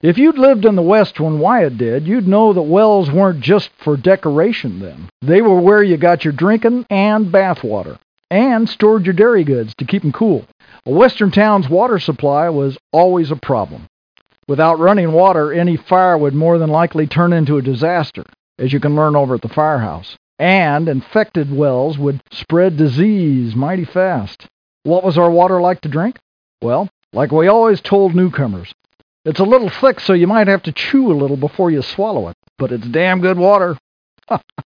If you'd lived in the West when Wyatt did, you'd know that wells weren't just for decoration then. They were where you got your drinking and bath water, and stored your dairy goods to keep them cool. A Western town's water supply was always a problem. Without running water, any fire would more than likely turn into a disaster, as you can learn over at the firehouse. And infected wells would spread disease mighty fast. What was our water like to drink? Well, like we always told newcomers, it's a little thick, so you might have to chew a little before you swallow it, but it's damn good water.